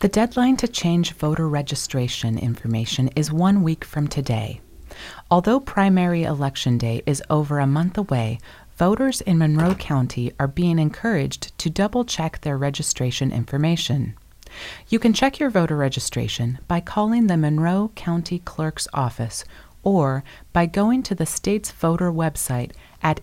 The deadline to change voter registration information is 1 week from today. Although primary election day is over a month away, voters in Monroe County are being encouraged to double-check their registration information. You can check your voter registration by calling the Monroe County Clerk's office or by going to the state's voter website at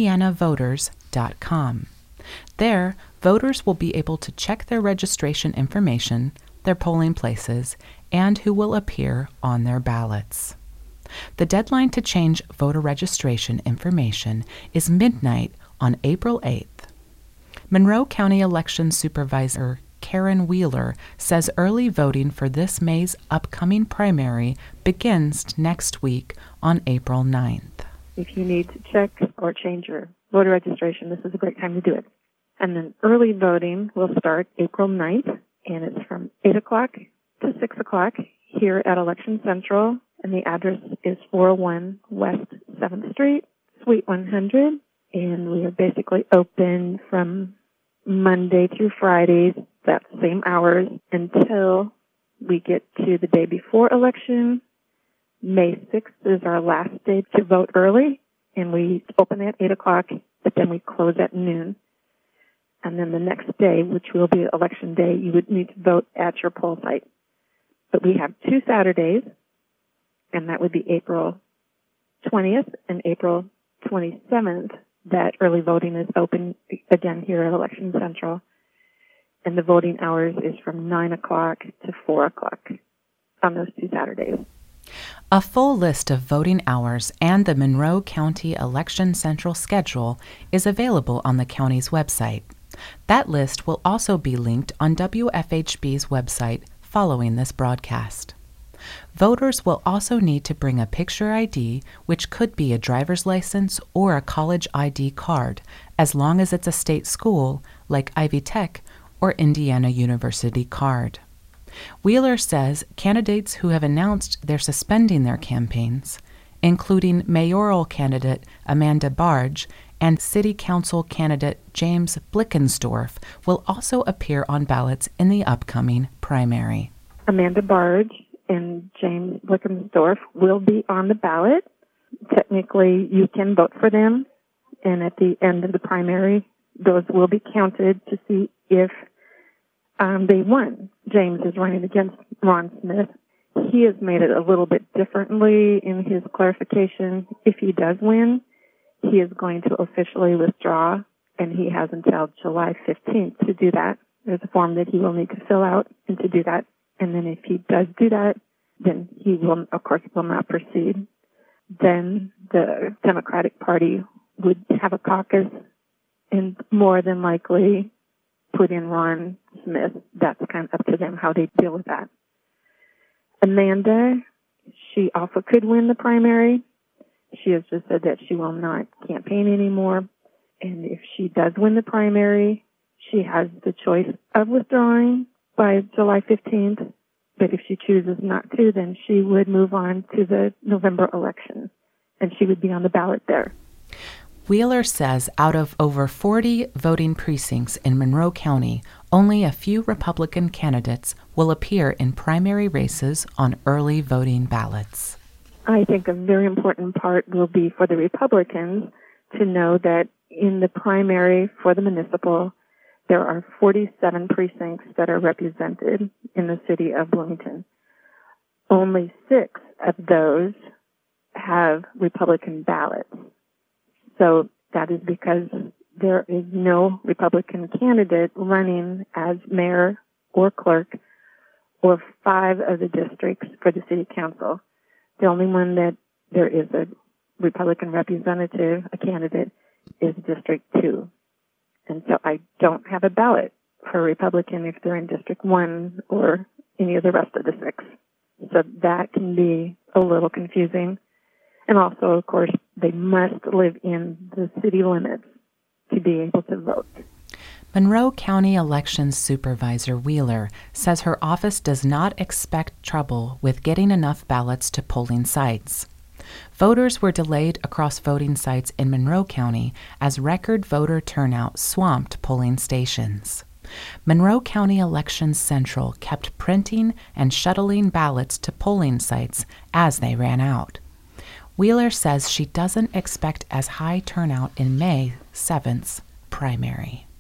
indianavoters.com. There, voters will be able to check their registration information, their polling places, and who will appear on their ballots. The deadline to change voter registration information is midnight on April 8th. Monroe County Election Supervisor Karen Wheeler says early voting for this May's upcoming primary begins next week on April 9th. If you need to check or change your voter registration, this is a great time to do it. And then early voting will start April 9th, and it's from 8 o'clock to 6 o'clock here at Election Central, and the address is 401 West 7th Street, Suite 100, and we are basically open from Monday through Fridays, that same hours, until we get to the day before election. May 6th is our last day to vote early, and we open at 8 o'clock, but then we close at noon. And then the next day, which will be election day, you would need to vote at your poll site. But we have 2 Saturdays, and that would be April 20th and April 27th, that early voting is open again here at Election Central. And the voting hours is from 9 o'clock to 4 o'clock on those 2 Saturdays. A full list of voting hours and the Monroe County Election Central schedule is available on the county's website. That list will also be linked on WFHB's website following this broadcast. Voters will also need to bring a picture ID, which could be a driver's license or a college ID card, as long as it's a state school like Ivy Tech or Indiana University card. Wheeler says candidates who have announced they're suspending their campaigns, including mayoral candidate Amanda Barge and city council candidate James Blickensdorf, will also appear on ballots in the upcoming primary. Amanda Barge and James Blickensdorf will be on the ballot. Technically, you can vote for them, and at the end of the primary, those will be counted to see if they won. James is running against Ron Smith. He has made it a little bit differently in his clarification. If he does win, he is going to officially withdraw, and he has until July 15th to do that. There's a form that he will need to fill out and to do that. And then if he does do that, then he will, of course, will not proceed. Then the Democratic Party would have a caucus and more than likely put in Ron Smith. That's kind of up to them how they deal with that. Amanda, she also could win the primary. She has just said that she will not campaign anymore. And if she does win the primary, she has the choice of withdrawing by July 15th. But if she chooses not to, then she would move on to the November election, and she would be on the ballot there. Wheeler says out of over 40 voting precincts in Monroe County, only a few Republican candidates will appear in primary races on early voting ballots. I think a very important part will be for the Republicans to know that in the primary for the municipal, there are 47 precincts that are represented in the city of Bloomington. Only 6 of those have Republican ballots. So that is because there is no Republican candidate running as mayor or clerk or 5 of the districts for the city council. The only one that there is a Republican representative, a candidate, is District 2. And so I don't have a ballot for a Republican if they're in District 1 or any of the rest of the 6. So that can be a little confusing. And also, of course, they must live in the city limits to be able to vote. Monroe County Elections Supervisor Wheeler says her office does not expect trouble with getting enough ballots to polling sites. Voters were delayed across voting sites in Monroe County as record voter turnout swamped polling stations. Monroe County Elections Central kept printing and shuttling ballots to polling sites as they ran out. Wheeler says she doesn't expect as high turnout in May 7th's primary.